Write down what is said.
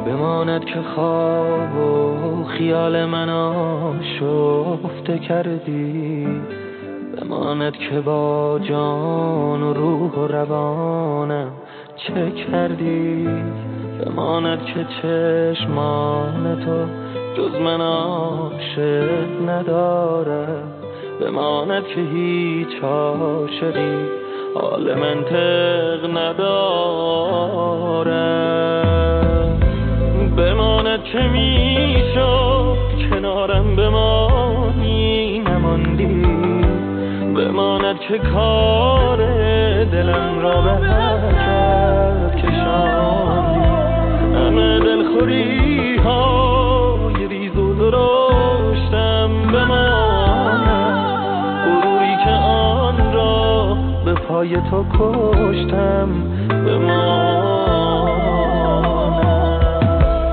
بماند که خواب و خیال من آشفته کردی، بماند که با جان و روح و روانم چه کردی، بماند که چشمان تو جز من عاشق نداره، بماند که هیچ عاشقی حال منطق نداره، بماند که میشد کنارم بمانی نماندی، بماند که کار دلم را به حرکت کشاندی، همه دلخوری های ریز و درشتم بماند، غروری که آن را به پای تو کشتم بماند.